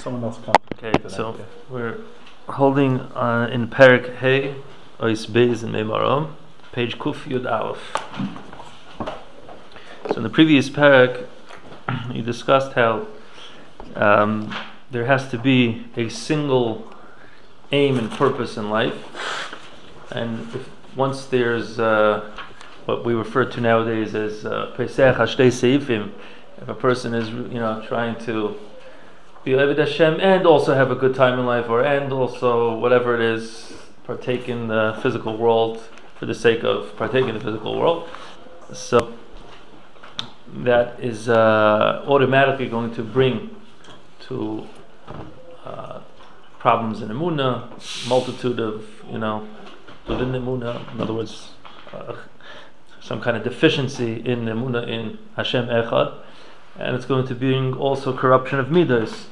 someone else come. Okay, so we're holding in Perek Hey, Ois Beis and Meimarom, page Kuf Yud Aleph. So in the previous Perek, you discussed how there has to be a single aim and purpose in life, and once there's what we refer to nowadays as Pesach Hashtei Seifim, if a person is trying to be Eved Hashem and also have a good time in life, and also whatever it is, partake in the physical world for the sake of partaking in the physical world, so that is automatically going to bring to problems in Emunah, multitude of within the Emunah, in other words, some kind of deficiency in Emunah in Hashem Echad, and it's going to bring also corruption of Midas,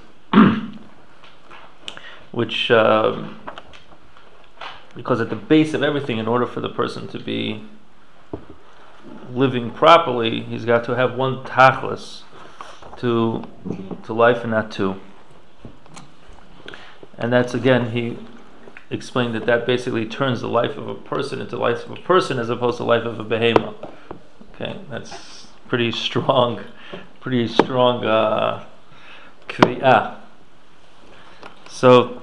which because at the base of everything, in order for the person to be living properly, he's got to have one tachlis to life and not two. And that's, again, he explained that basically turns the life of a person into the life of a person as opposed to the life of a behemoth. Okay, that's pretty strong kviyah. So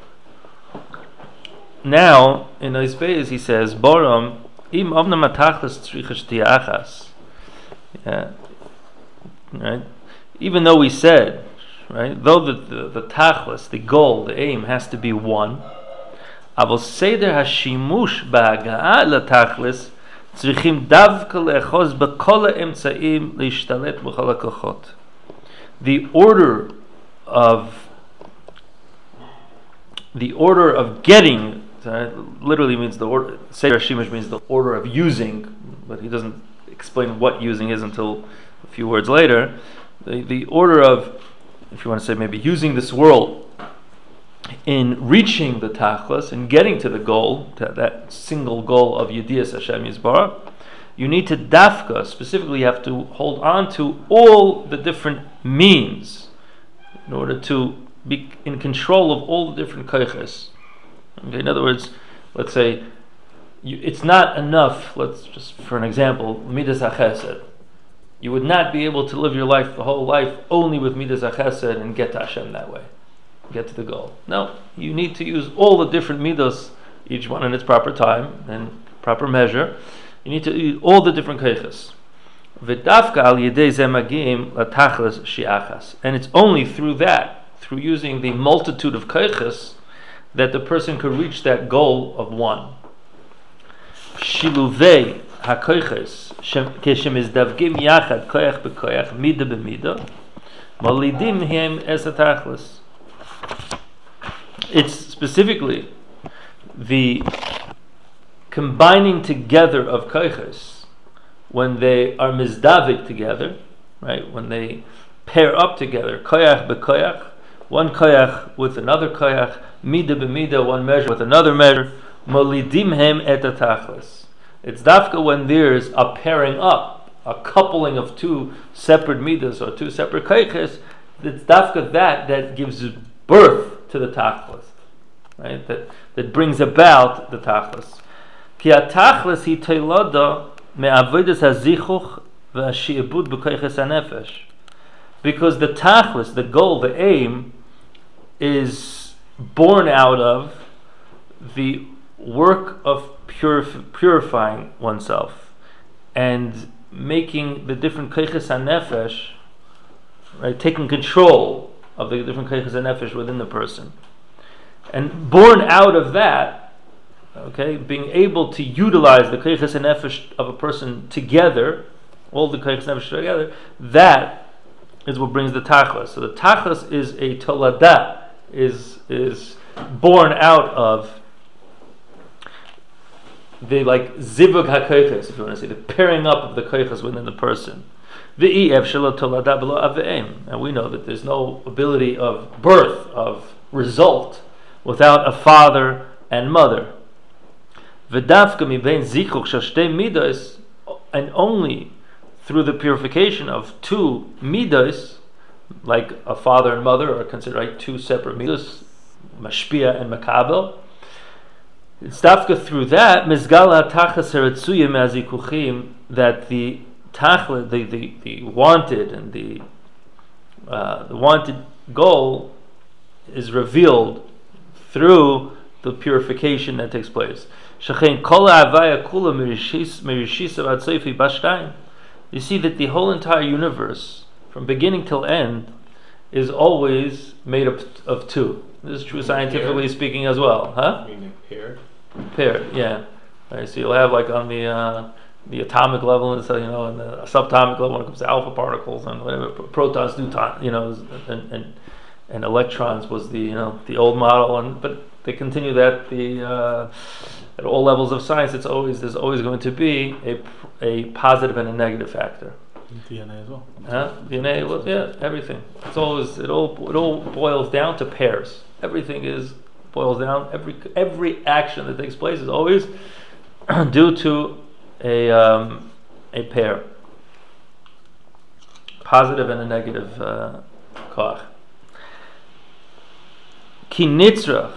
now in Ois Beis he says, Boram im avna matachlis tzricha shtiachas. Yeah, right. Even though we said, right, though the tachlis, the goal, the aim has to be one, avol seder hashimush ba'aga'a latachlis tzrichim davka le'echos b'kol ha'emtzaim leishtalet b'chol ha'kochot. The order of getting, literally means the order. Seder hashimush means the order of using, but he doesn't explain what using is until a few words later. The order of, if you want to say maybe using this world in reaching the tachlis and getting to the goal, to that single goal of Yediyas Hashem Yisbarach, you need to dafka, specifically you have to hold on to all the different means in order to be in control of all the different koiches. Okay, in other words, let's say it's not enough, let's just for an example, Midas HaChesed. You would not be able to live your life, the whole life, only with Midas HaChesed and get to Hashem that way, get to the goal. No, you need to use all the different Midas, each one in its proper time and proper measure. You need to use all the different keiches. V'dafka al yedei zeh magim latachlis shiachas. And it's only through that, through using the multitude of keiches, that the person could reach that goal of one. Shiluvei ha-koiches keshemizdavgim yachad koyach b'koyach mida b'mida molidim hem es ha-tachlis. It's specifically the combining together of koiches when they are mizdavik together, right? When they pair up together, koyach b'koyach, one koyach with another koyach, mida b'mida, one measure with another measure, molidim hem et ha-tachlis. It's dafka when there's a pairing up, a coupling of two separate midas or two separate koiches. It's dafka that gives birth to the tachlis, right? That brings about the tachlis. Ki ha-tachlis hi toilada me'avodas hazichuch ve'ashi'ibud b'koiches hanefesh. Because the tachlis, the goal, the aim, is born out of the work of purifying oneself and making the different koiches hanefesh, right, taking control of the different koiches hanefesh within the person, and born out of that, okay, being able to utilize the koiches hanefesh of a person together, all the koiches hanefesh together, that is what brings the tachlis. So the tachlis is a tolada, is born out of the zivug ha-koiches, if you want to say, the pairing up of the koiches within the person. And we know that there's no ability of birth, of result, without a father and mother. And only through the purification of two midos, like a father and mother are considered like two separate midos, mashpia and makabel. It's dafka through that mizgala tachas haratzuyim azikuchim, that the tachla, the wanted and the wanted goal is revealed through the purification that takes place. Shechein kol ha'avaya kula mirishisa ad seifi bashtaim. You see that the whole entire universe, from beginning till end, is always made up of two. This is true scientifically speaking as well, huh? Meaning paired. Paired, yeah. Right, so you'll have like on the atomic level, and so and the subatomic level when it comes to alpha particles and whatever, protons, neutrons, and electrons was the the old model, but they continue that at all levels of science. There's always going to be a positive and a negative factor. DNA as well. DNA, well, yeah, everything. It all boils down to pairs. Everything boils down. Every action that takes place is always due to a pair, positive and a negative koach. Ki nitzrach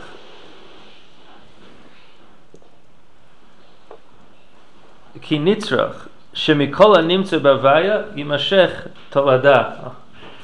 shemikol nimtza bavaya yimashech tolada.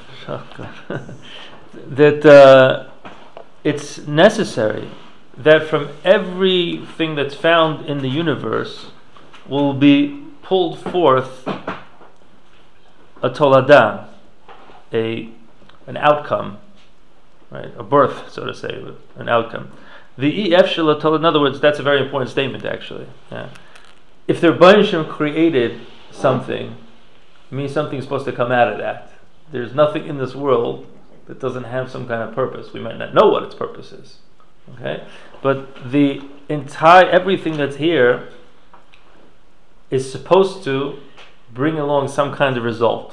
That it's necessary that from everything that's found in the universe will be pulled forth a tolada, an outcome, right? A birth, so to say, an outcome. The ef shel, in other words, that's a very important statement, actually. Yeah. If the Rebbeinu Shem created something, it means something's supposed to come out of that. There's nothing in this world that doesn't have some kind of purpose. We might not know what its purpose is, okay? But the entire everything that's here is supposed to bring along some kind of result.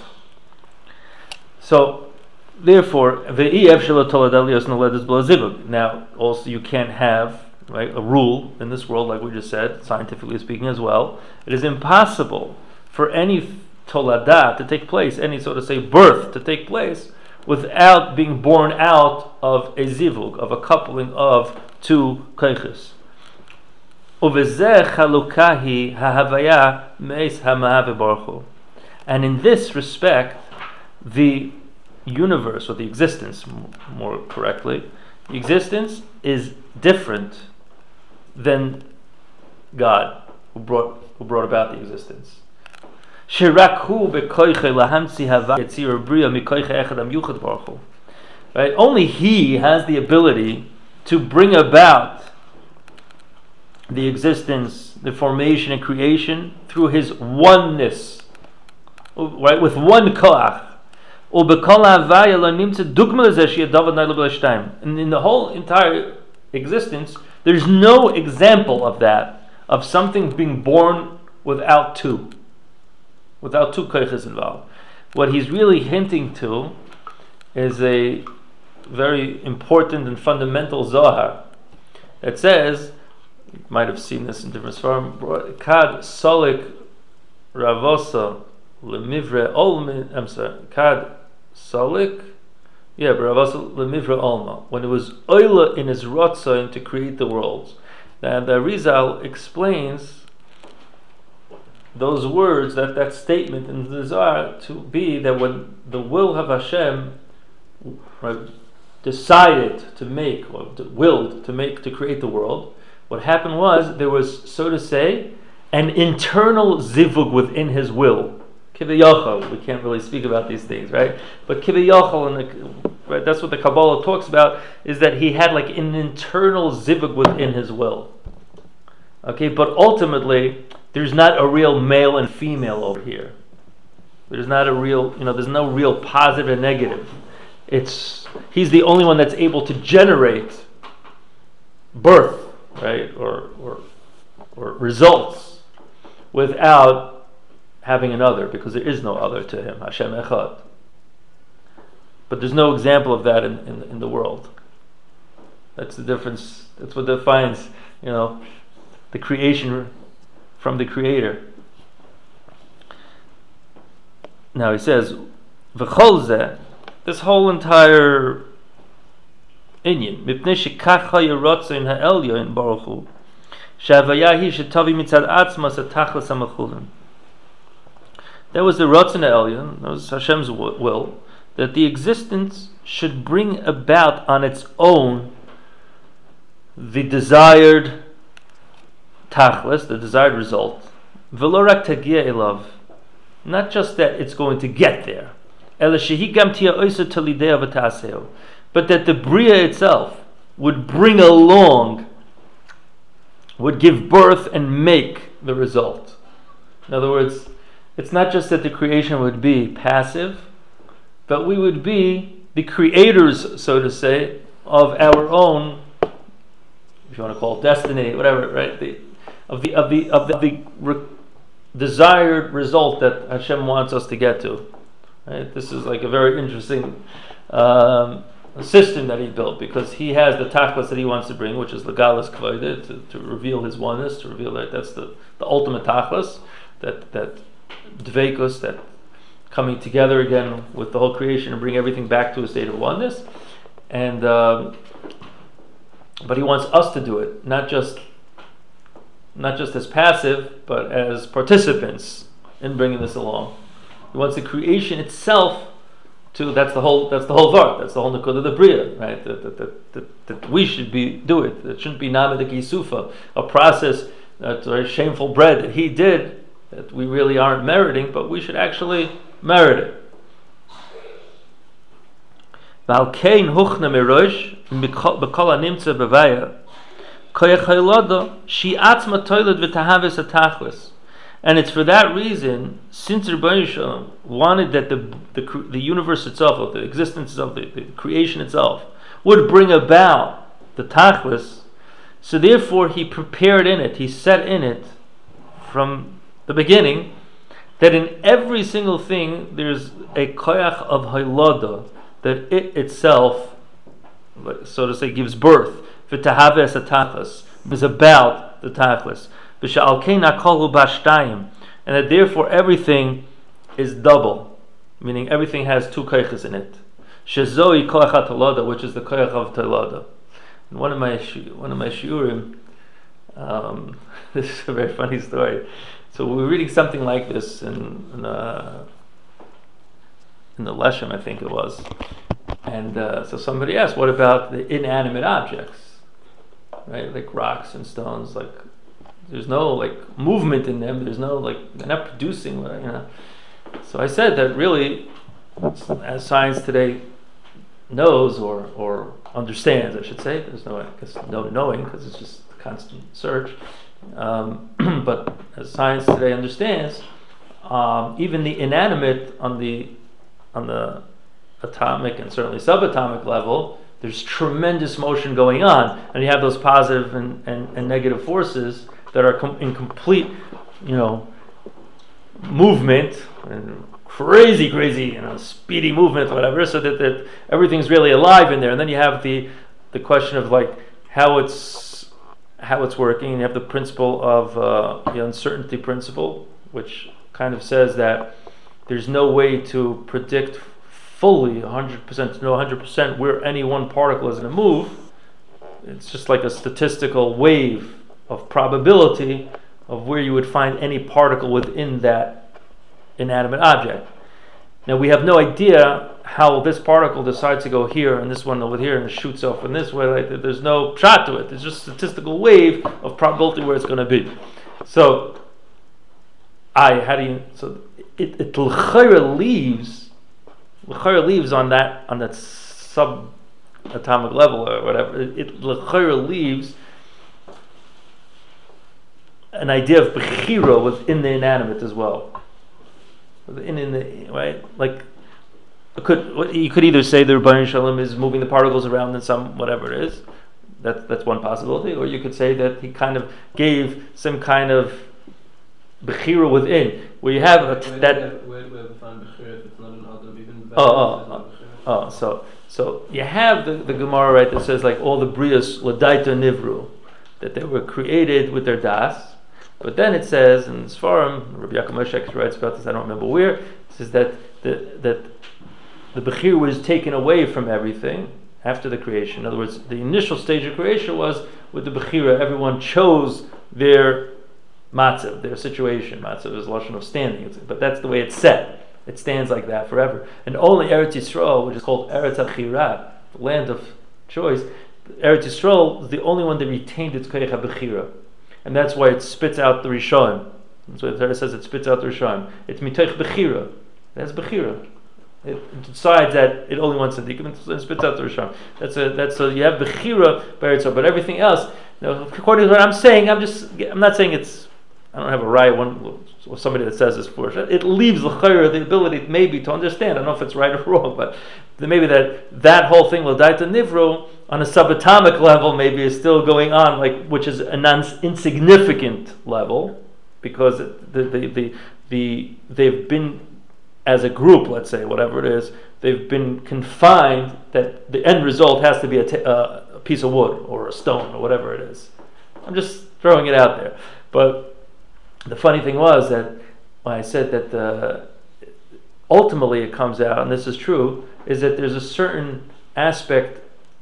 So, therefore, now also you can't have, right, a rule in this world, like we just said, scientifically speaking as well. It is impossible for any tolada to take place, any, so to say, birth to take place, without being born out of a zivug, of a coupling of two koiches. And in this respect, the universe, or the existence, more correctly, the existence is different than God, who brought about the existence. Right? Only He has the ability to bring about the existence, the formation and creation through His oneness, right? With one koach. And in the whole entire existence, there's no example of that, of something being born without two koiches involved. What he's really hinting to is a very important and fundamental Zohar that says, you might have seen this in different forms, Kad solik ravosa lemivre olma, I'm sorry, Kad solik, ravosa lemivre olma, when it was oila in his rotzain to create the worlds. Now the Rizal explains those words, that statement in the Zohar, to be that when the will of Hashem, right, decided to make, or willed to create the world, what happened was there was, so to say, an internal zivug within His will. Kiviyachol, we can't really speak about these things, right? But Kiviyachol, right, that's what the Kabbalah talks about, is that He had like an internal zivug within His will. Okay, but ultimately, there's not a real male and female over here. There's not a real, there's no real positive and negative. He's the only one that's able to generate birth, right, or results without having another, because there is no other to Him, Hashem Echad. But there's no example of that in the world. That's the difference. That's what defines, the creation from the Creator. Now he says, "V'chol zeh this whole entire inyan. Mipnei shekach hayirotzain ha'elyon baruch hu, she'havaya hi shetavi mitzad atzmas atachlis ha'mechulim. That was the Ratzon ha'elyon, that was Hashem's will, that the existence should bring about on its own the desired tachlis, the desired result. V'lo rak tagia elav, not just that it's going to get there, ela shehi gam tia oisa talidei v'taseo, but that the bria itself would bring along, would give birth and make the result. In other words, it's not just that the creation would be passive, but we would be the creators, so to say, of our own, if you want to call it destiny, whatever, right? Of the desired result that Hashem wants us to get to. Right? This is like a very interesting system that he built, because he has the tachlis that he wants to bring, which is legalis kavod, to reveal his oneness, to reveal that that's the ultimate tachlis, that dveikus, that coming together again with the whole creation and bring everything back to a state of oneness. And but he wants us to do it, not just as passive, but as participants in bringing this along. He wants the creation itself to. That's the whole thought. That's the whole nekudah of the bria, right? That we should do it. It shouldn't be namidik yisufa, a process that's very shameful bread that he did that we really aren't meriting, but we should actually merit it. Valkein huchna mirosh b'kol hanimtza b'vaya koyach hayloda she atzma toiled v'tahavis atachlis. And it's for that reason, since Rebbeinu Shalom wanted that the universe itself, or the existence of the creation itself, would bring about the tachlis, so therefore he prepared in it, he set in it from the beginning, that in every single thing there's a koyach of hayloda, that it itself, so to say, gives birth. V'tahaves atachlis is about the tachlis. And that therefore everything is double, meaning everything has two koyachs in it. Shezoi koyach hatolada, which is the koyach of tolada. In one of my shiurim, this is a very funny story. So we were reading something like this in the Leshem, I think it was, and so somebody asked, "What about the inanimate objects, right? Like rocks and stones, like." There's no like movement in them. There's no like, they're not producing, So I said that really, as science today knows or understands, I should say, there's no knowing, because it's just a constant search. But as science today understands, even the inanimate on the atomic and certainly subatomic level, there's tremendous motion going on, and you have those positive and negative forces that are in complete, movement, and crazy, speedy movement, whatever. So that everything's really alive in there. And then you have the question of like how it's working. And you have the principle of the uncertainty principle, which kind of says that there's no way to predict fully 100%, to know 100% where any one particle is going to move. It's just like a statistical wave of probability of where you would find any particle within that inanimate object. Now we have no idea how this particle decides to go here and this one over here and shoots off in this way. Like, there's no shot to it. There's just a statistical wave of probability where it's going to be. So, it l'chayra leaves on that subatomic level or whatever. It l'chayra leaves an idea of bechira within the inanimate as well. Right? Like, you could either say the Rebbeinu Shalom is moving the particles around in some whatever it is. That's one possibility. Or you could say that he kind of gave some kind of bechira within, where you have that. Where do we find bechira if it's not an adam? Even so you have the Gemara, right, that says like all the brios l'daita nivru, that they were created with their das. But then it says in Sfarim, Rabbi Yaakov Moshe writes about this, I don't remember where, it says that the Bechira was taken away from everything after the creation. In other words, the initial stage of creation was with the Bechira, everyone chose their matzav, their situation. Matzav is a lashon of standing, but that's the way it's set. It stands like that forever. And only Eretz Yisrael, which is called Eretz HaChira, the land of choice, Eretz Yisrael is the only one that retained its Koyach HaBechira. And that's why it spits out the Rishon. That's why the Torah says it spits out the Rishon. It's Mitoich Bechira. That's Bechira. It decides that it only wants Tzaddikim and spits out the Rishon. That's you have Bechira by Eretz, but everything else, according to what I'm saying, I'm not saying it's, I don't have a right one or somebody that says this for it. It leaves the chayr the ability maybe to understand. I don't know if it's right or wrong, but maybe that whole thing will die to nivro on a subatomic level maybe is still going on, which is a insignificant level, because they've been, as a group, let's say, whatever it is, they've been confined that the end result has to be a piece of wood or a stone or whatever it is. I'm just throwing it out there, but the funny thing was that when I said that ultimately it comes out, and this is true, is that there's a certain aspect,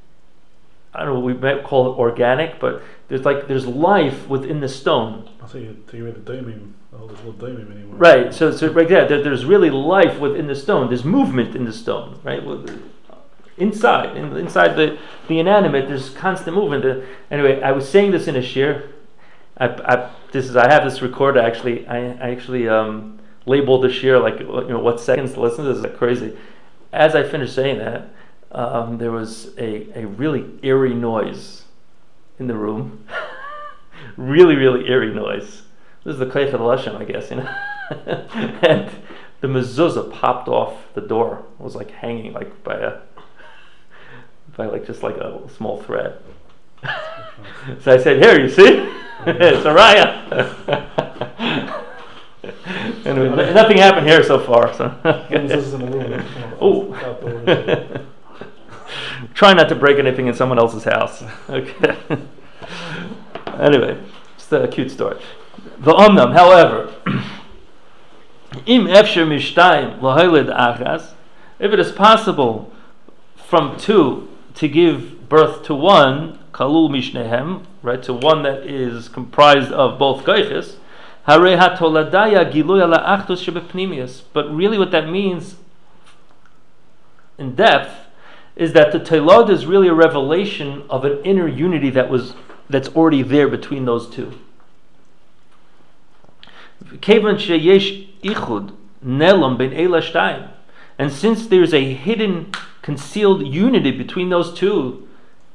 I don't know, we might call it organic, but there's life within the stone. I think you read the daimim, there's no daimim anymore. Right, so right there, there's really life within the stone. There's movement in the stone, right? Inside the inanimate, there's constant movement. Anyway, I was saying this in a shir. I have this recorded. I actually labeled the shir what seconds to listen to. This is like crazy. As I finished saying that, there was a really eerie noise in the room. really, really eerie noise. This is the Koyach HaLashon, I guess, and the mezuzah popped off the door. It was like hanging by just like a small thread. So I said, "Here, you see? It's a raya." Anyway, nothing happened here so far. So. Oh. Try not to break anything in someone else's house. Okay. Anyway, it's a cute story. V'omnam, however, im efsher mishtayim laholid achas, if it is possible from two to give birth to one, kalul mishnehem, right, to one that is comprised of both koiches, harei hatoladaya giluya la'achdus shebepnimius. But really, what that means in depth is that the Tolad is really a revelation of an inner unity that's already there between those two. And since there's a hidden, concealed unity between those two,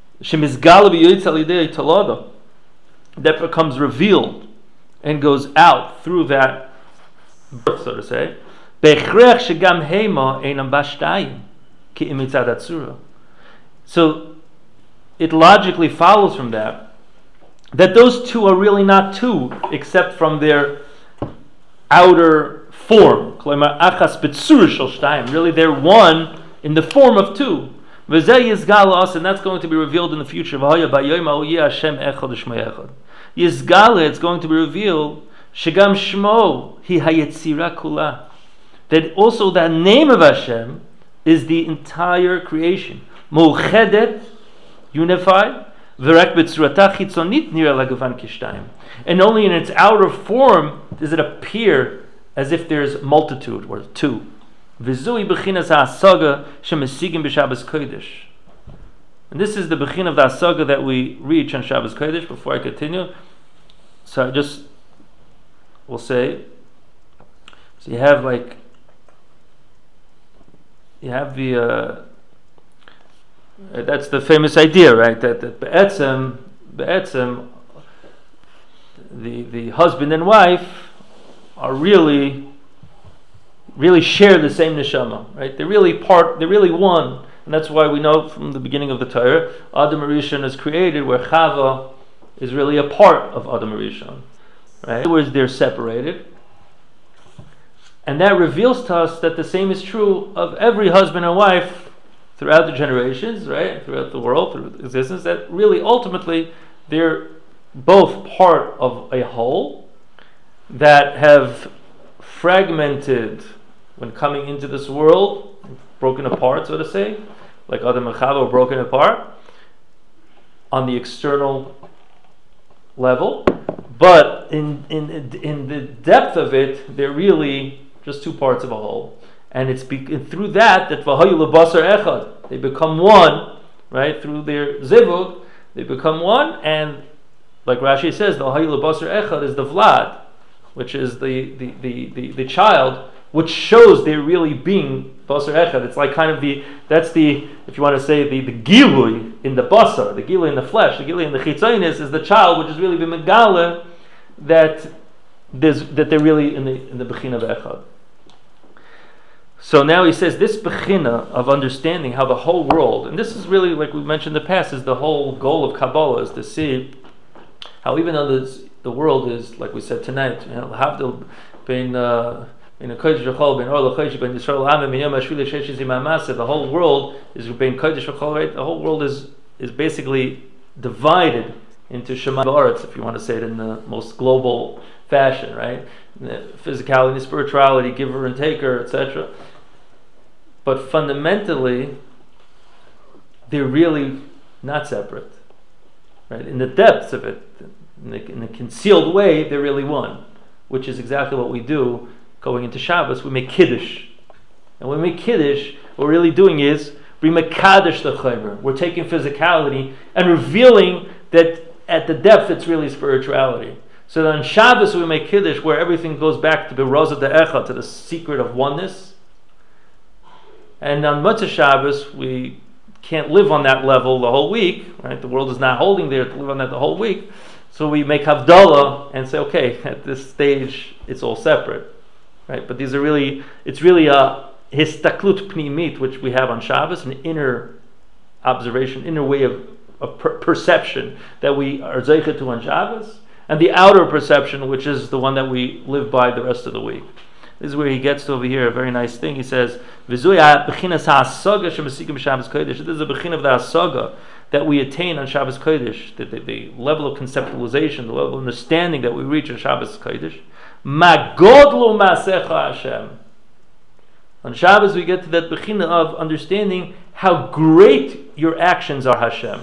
that becomes revealed and goes out through that birth, so to say, so it logically follows from that those two are really not two, except from their outer form. Really, they're one in the form of two. And that's going to be revealed in the future. It's going to be revealed that also the name of Hashem is the entire creation. Mu'chedet, unified, and only in its outer form does it appear as if there's multitude, or two. And this is the bechin of the hasaga that we reach on Shabbos Kodesh. Before I continue, so I just will say, so you have the that's the famous idea, right? That be'etzem, the husband and wife are really share the same neshama, right? They're really one, and that's why we know from the beginning of the Torah, Adam Rishon is created where Chava is really a part of Adam Rishon, right? In other words, they're separated. And that reveals to us that the same is true of every husband and wife throughout the generations, right? Throughout the world, through existence, that really ultimately they're both part of a whole that have fragmented when coming into this world, broken apart, so to say, like Adam and Chava were broken apart on the external level, but in the depth of it, they're really just two parts of a whole. And it's through that v'hayu lebasar echad, they become one, right? Through their zivug, they become one, and like Rashi says, the v'hayu lebasar echad is the vlad, which is the child, which shows they're really being basar echad. It's like kind of if you want to say the gilui in the basar, the gilui in the flesh, the gilui in the chitzonis is the child, which is really the megala that they're really in the bechina of echad. So now he says this bechina of understanding how the whole world, and this is really, like we mentioned in the past, is the whole goal of Kabbalah, is to see how even though the world is, like we said tonight, havdil bein in a kodesh v'chol, bein or l'chodesh, bein Yisrael l'amim, bein yom ha'shvi l'sheish zimah maseh. The whole world is bein kodesh v'chol, right? The whole world is basically divided into Shema v'aretz, if you want to say it in the most global fashion, right? The physicality, the spirituality, giver and taker, etc. But fundamentally, they're really not separate, right? In the depths of it, in a concealed way, they're really one, which is exactly what we do going into Shabbos. We make Kiddush. And when we make Kiddush, what we're really doing is we make Kaddish the Chaymer. We're taking physicality and revealing that at the depth it's really spirituality. So on Shabbos we make Kiddush, where everything goes back to Beroza De'echa, to the secret of oneness. And on Motzei Shabbos we can't live on that level the whole week, right? The world is not holding there to live on that the whole week. So we make Havdalah and say, okay, at this stage it's all separate, right? But it's really a histaklut pnimit, which we have on Shabbos, an inner observation, inner way of perception that we are zeichet to on Shabbos, and the outer perception, which is the one that we live by the rest of the week. This is where he gets to over here a very nice thing. He says, "V'zuya bechinas ha'asaga shemasikim b'Shabbos Kodesh." This is a bechin of the hasaga that we attain on Shabbos Kodesh, the level of conceptualization, the level of understanding that we reach on Shabbos Kodesh. Ma godlu ma'asecha Hashem. On Shabbos we get to that bechina of understanding how great your actions are, Hashem.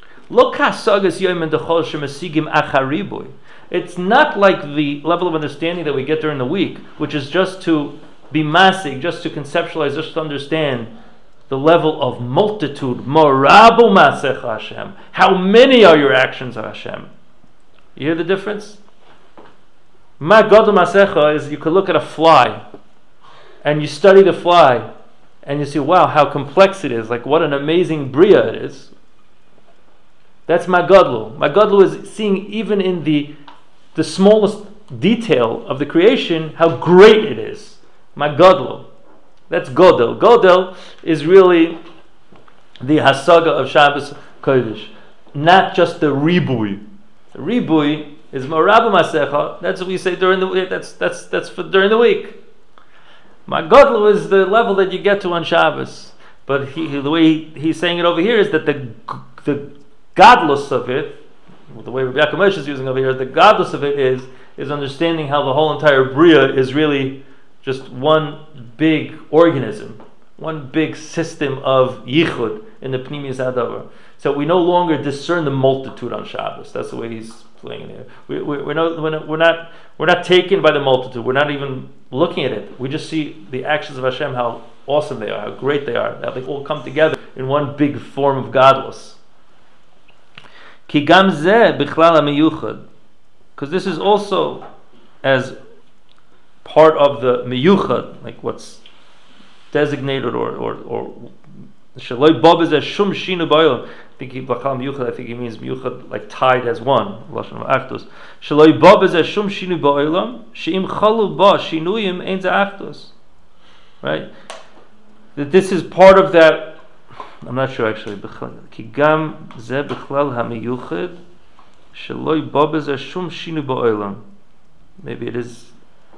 It's not like the level of understanding that we get during the week, which is just to be masig, just to conceptualize, just to understand the level of multitude. Morabu masecha Hashem. How many are your actions, Hashem? You hear the difference? Ma godol masecha is you could look at a fly and you study the fly and you see, wow, how complex it is, like what an amazing bria it is. That's Magadlu. Magadlu is seeing even in the smallest detail of the creation how great it is. Magadlu. That's Godel. Godel is really the Hasaga of Shabbos Kodesh, not just the Ribui. The Ribui is Morabu Masecha. That's what we say during the week. That's for during the week. Magadlu is the level that you get to on Shabbos. But the way he's saying it over here is that the godless of it, the way Rabbi Yaakov Moshe is using over here, the godless of it is understanding how the whole entire bria is really just one big organism, one big system of yichud in the pnimius hadavar. So we no longer discern the multitude on Shabbos. That's the way he's playing it here. We're not taken by the multitude. We're not even looking at it. We just see the actions of Hashem, how awesome they are, how great they are, that they all come together in one big form of godless. Because this is also as part of the miyuchad, like what's designated or shaloi bob is as shum shinu ba'olam. I think he means miyuchad like tied as one. Shaloi bob is as shum shinu ba'olam she'im chalu ba shinuyim ein za'achdos. Right? That this is part of that. I'm not sure actually. Ki gam ze bichlal hamiyuchad sheloi babez shum shinu ba'olam. Maybe it is.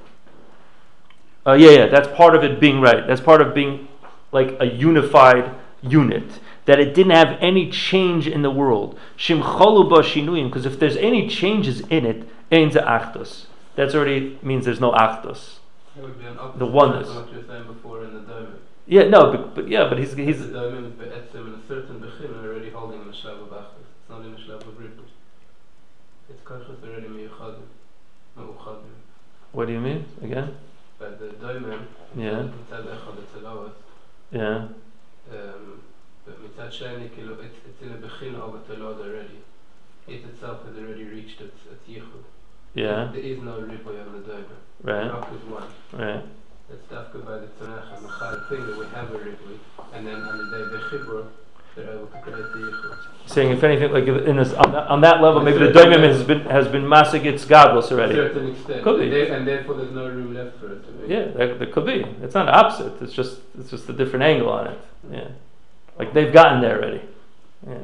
Yeah. That's part of it being right. That's part of being like a unified unit. That it didn't have any change in the world. Shim chalu ba shinuyim. Because if there's any changes in it, ein ze achdos. That already means there's no achdos. It would be an opposite the oneness. of what you were saying before in the Dover. Yeah, no, but he's The diamond be'etzim in a certain bechin already holding in a shlav of achas. It's not in a shlav of ribut. It's koiches already meuchadim. What do you mean again? But the diamond, Yeah. mitzad echad it's allowed. Yeah. But mitzad sheni, it's in a bechin of a telod already. It itself has already reached its yichud. Yeah. There is no riboy on the diamond. Right. Rock is one. Right. It's dafka by the tzanach and the chayil thing that we have a riboy, and then on the day bechibur, they're able to create the yichud. Saying if anything, like in this, on that level, maybe the doimim has been masig its godless To a already. certain extent. Could be. And therefore there's no room left for it to be. Yeah, there could be. It's not opposite. It's just a different angle on it. Yeah, like they've gotten there already. Yeah.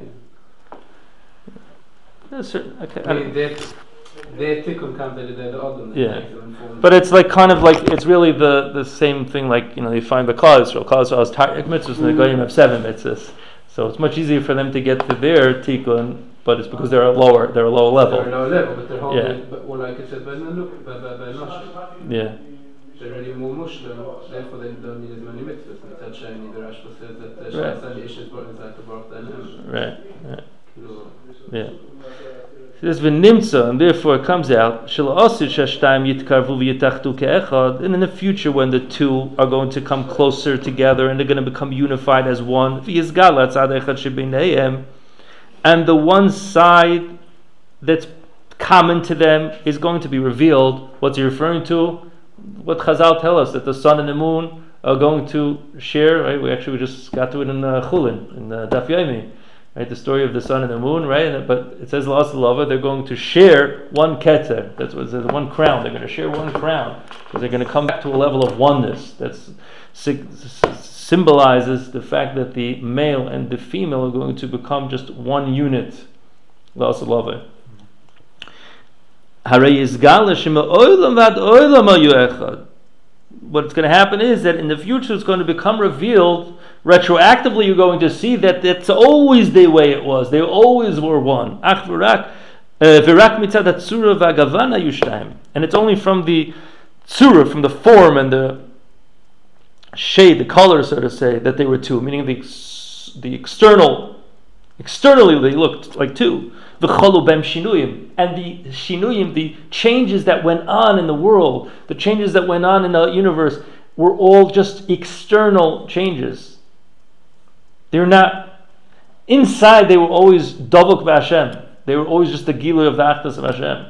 Okay. I mean, their tikkun comes at the odom. Yeah. But it's like kind of like it's really the same thing. Like you find the Klal Yisrael has tarek mitzvahs and the goyim have 7 mitzvahs. So it's much easier for them to get to their tikkun, but it's because they're a lower level. They're a low level, but they're holding. Yeah. But well, like I said, by Nosh, Yeah. they're already more Muslim. Therefore, they don't need as many mitzvahs. Mitzad sheni, the Rashba says that Right. Shasani Ishes brought inside the Baruch Danim. Right. Yeah. There's been nimtza, and therefore it comes out. And in the future, when the two are going to come closer together and they're going to become unified as one, and the one side that's common to them is going to be revealed. What's he referring to? What Chazal tell us, that the sun and the moon are going to share. Right? We just got to it in Chulin, in Daf Yomi. Right, the story of the sun and the moon, right? But it says La'as Lava, they're going to share one ketzer. That's what it says, one crown. They're going to share one crown because they're going to come back to a level of oneness that symbolizes the fact that the male and the female are going to become just one unit. La'as Lava. What's going to happen is that in the future it's going to become revealed. Retroactively, you're going to see that that's always the way it was. They always were one. And it's only from the tzura, from the form and the shade, the color, so to say, that they were two. Meaning the externally they looked like two. And the shinuyim, the changes that went on in the world, the changes that went on in the universe, were all just external changes. They're not inside. They were always davuk b'Hashem. They were always just the gilu of the achdus of Hashem.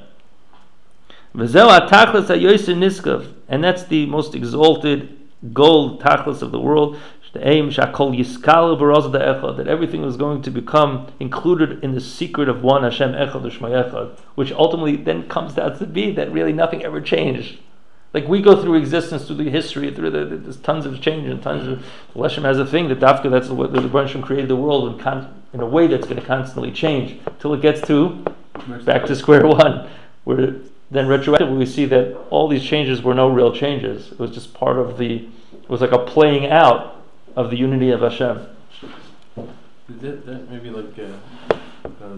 And that's the most exalted goal, tachlis of the world. The aim that everything was going to become included in the secret of one Hashem Echad U'Shmai Echad, which ultimately then comes out to be that really nothing ever changed. Like we go through existence, through the history, there's tons of change and tons of. Hashem has a thing that dafka, that's what the Hashem created the world in a way that's going to constantly change till it gets to back to square one, where then retroactively we see that all these changes were no real changes. It was just part of it was like a playing out of the unity of Hashem. That maybe like because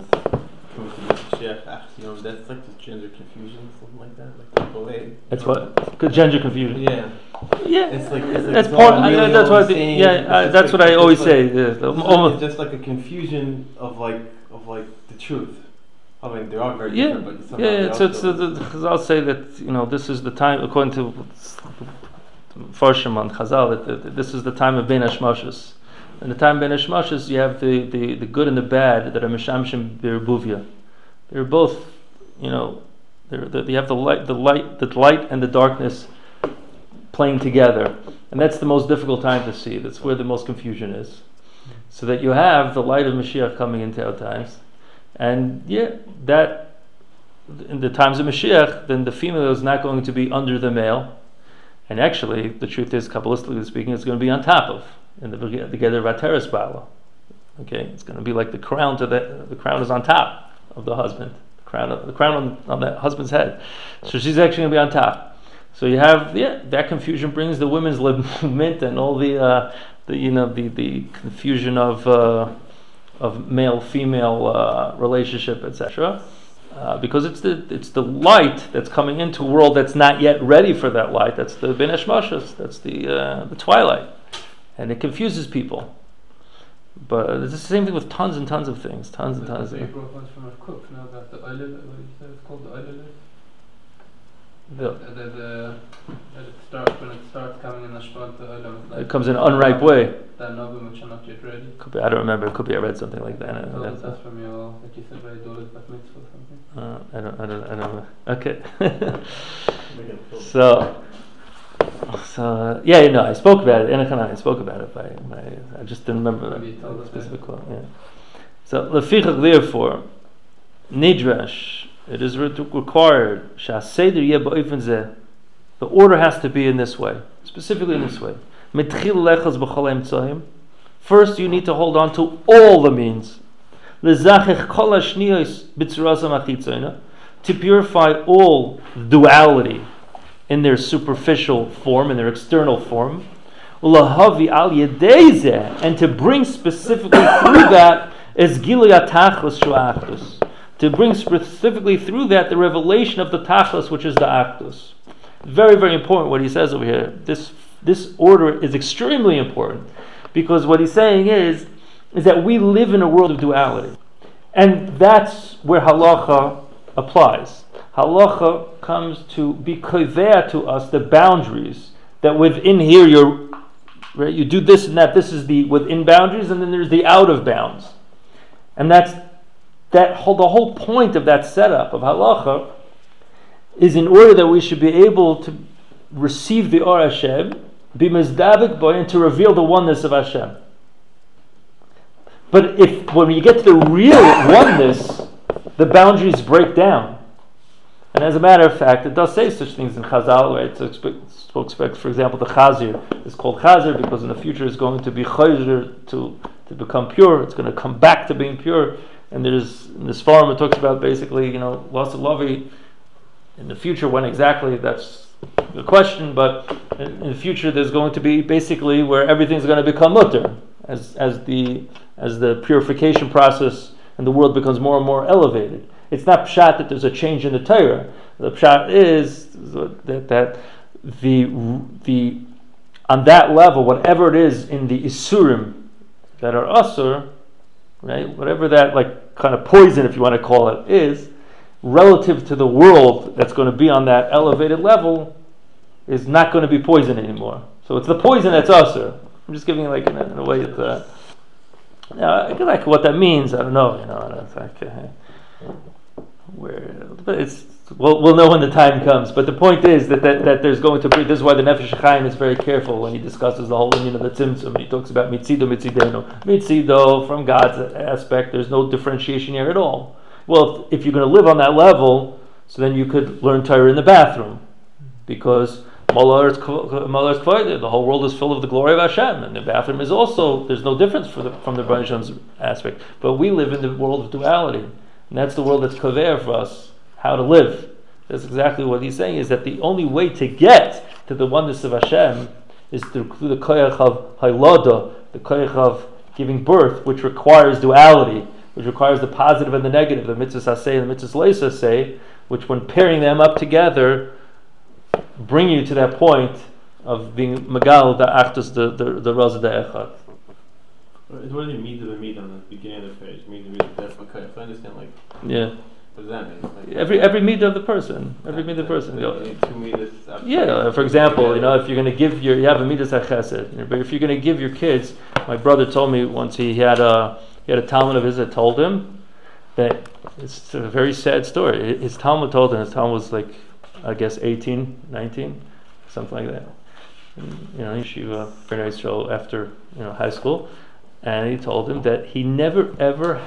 that's like the gender confusion, something like that, like the ballet. It's what? Gender confusion. Yeah. Yeah. It's like that's part. Really that's what. That's what I always say. It's just like a confusion of the truth. I mean, they are very different, but somehow I'll say that this is the time, according to Farshim on Chazal, that this is the time of Bein Hashmashos. In the time of Bein Hashmashos, you have the good and the bad that are Mishamshim B'Ribuvia. They're both, you have the light and the darkness playing together, and that's the most difficult time to see. That's where the most confusion is. So that you have the light of Mashiach coming into our times, and that in the times of Mashiach, then the female is not going to be under the male. And actually, the truth is, Kabbalistically speaking, it's going to be on top of, in the Geder Vateres Bala. Okay, it's going to be like the crown the crown is on top of the husband, the crown on the husband's head. So she's actually going to be on top. So you have that confusion brings the women's movement and all the confusion of male female relationship, etc. Because it's the light that's coming into a world that's not yet ready for that light. That's the Bein Hashmashos. That's the twilight. and it confuses people. But it's the same thing with tons and tons of things, tons and tons. They brought one from a cook now that the oil, what did you say it's called, the oil. When it starts coming in the shpant, the oil, it comes in an unripe way. That novum which are not yet ready. Could be, I don't remember. It could be I read something like that. That's from your, like you said, by Doris Bat Mitzvah or something. I don't know. Okay. So yeah, you know, I spoke about it. I spoke about it. I just didn't remember the specific quote. Yeah. So lefichach, therefore, nidrash, it is required. Shaseder yeh ba'ofen zeh. The order has to be in this way, specifically in this way. Mitchil lechaz b'chol emtzohim. First, you need to hold on to all the means. Lezachech kol hashniyos b'tzurasam achitzona, to purify all duality in their superficial form, in their external form. Ulahavi al yedei zeh, and to bring specifically through that is gilui atachlis shu'achdus. To bring specifically through that the revelation of the tachlis, which is the achdus. Very, very important what he says over here. This order is extremely important, because what he's saying is that we live in a world of duality. And that's where halacha applies. Halacha comes to be kovea to us the boundaries, that within here you do this and that. This is the within boundaries, and then there's the out of bounds. And the whole point of that setup of halacha is in order that we should be able to receive the Or Hashem, be mezdavik boy, and to reveal the oneness of Hashem. But when you get to the real oneness, the boundaries break down. And as a matter of fact, it does say such things in Chazal, right? So expect, for example, the Chazir is called Chazir because in the future it's going to be Chayzer to become pure. It's going to come back to being pure. And there's in this forum it talks about basically, loss of Lavi in the future. When exactly, that's the question. But in the future, there's going to be basically where everything's going to become mutter as the purification process and the world becomes more and more elevated. It's not pshat that there's a change in the Torah. The pshat is that the on that level, whatever it is in the isurim that are asur, right? Whatever that like kind of poison, if you want to call it, is relative to the world that's going to be on that elevated level, is not going to be poison anymore. So it's the poison that's asur. I'm just giving like in a way it's like what that means. I don't know. It's like. But we'll know when the time comes. But the point is that there's going to be. This is why the Nefesh HaChaim is very careful when he discusses the whole union of the Tzimtzum. He talks about mitzido, mitzido from God's aspect. There's no differentiation here at all. Well, if you're going to live on that level, so then you could learn Torah in the bathroom, because Molar is Kvoide. The whole world is full of the glory of Hashem, and the bathroom is also. There's no difference from the Rebbeinu Shem's aspect. But we live in the world of duality. And that's the world that's kover for us, how to live. That's exactly what he's saying, is that the only way to get to the oneness of Hashem is through the koyach of haylada, the koyach of giving birth, which requires duality, which requires the positive and the negative, the mitzvahs aseh and the mitzvahs lo aseh, which when pairing them up together, bring you to that point of being magal, the achdus, the raza, the echad. What do you mean to the meat on the beginning of the page? That's what I understand. Like, yeah. What does that mean? Like, every meat of the person. Every meat of the person. Yeah. For example, if you're going to give you have a midas chesed. But if you're going to give your kids, my brother told me once he had a Talmud of his that told him that it's a very sad story. His Talmud told him. His Talmud was like, I guess 18, 19, something like that. Yeshiva, very nice show after high school. And he told him that he never ever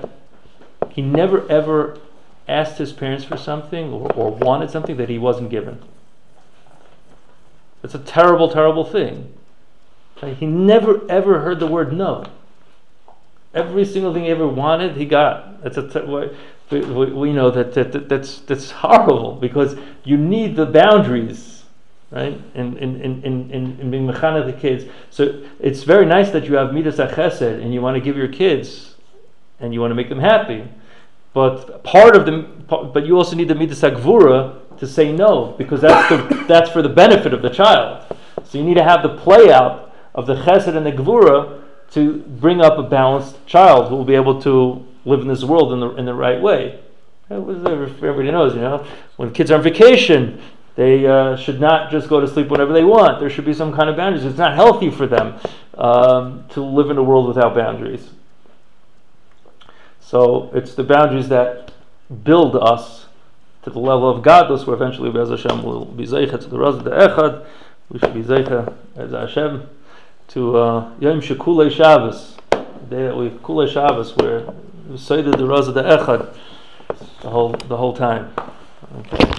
asked his parents for something or wanted something that he wasn't given. It's a terrible, terrible thing. He never ever heard the word no. Every single thing he ever wanted, he got. We know that's horrible, because you need the boundaries. Right, in being mechanech the kids. So it's very nice that you have midas chesed and you want to give your kids and you want to make them happy, but but you also need the midas gvura to say no, because that's for the benefit of the child. So you need to have the play out of the chesed and the gvura to bring up a balanced child who will be able to live in this world in the right way. Everybody knows, when kids are on vacation, they should not just go to sleep whenever they want. There should be some kind of boundaries. It's not healthy for them to live in a world without boundaries. So it's the boundaries that build us to the level of godless, where eventually Be'ez Hashem will be zeicha to the Razah Echad. We should be zeicha as Hashem to Yom Shekulei Shabbos, the day that we Kulei Shabbos, where we say the Razah Echad the whole time. Okay.